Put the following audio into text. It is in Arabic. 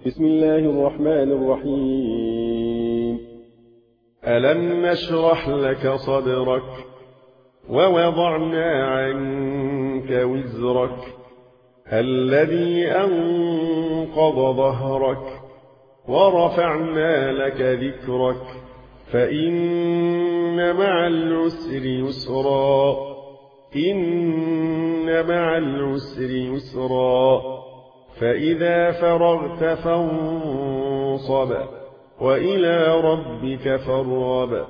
بسم الله الرحمن الرحيم. ألم نشرح لك صدرك ووضعنا عنك وزرك الذي أنقض ظهرك ورفعنا لك ذكرك فإن مع العسر يسرا إن مع العسر يسرا فإذا فرغت فانصب وإلى ربك فارغب.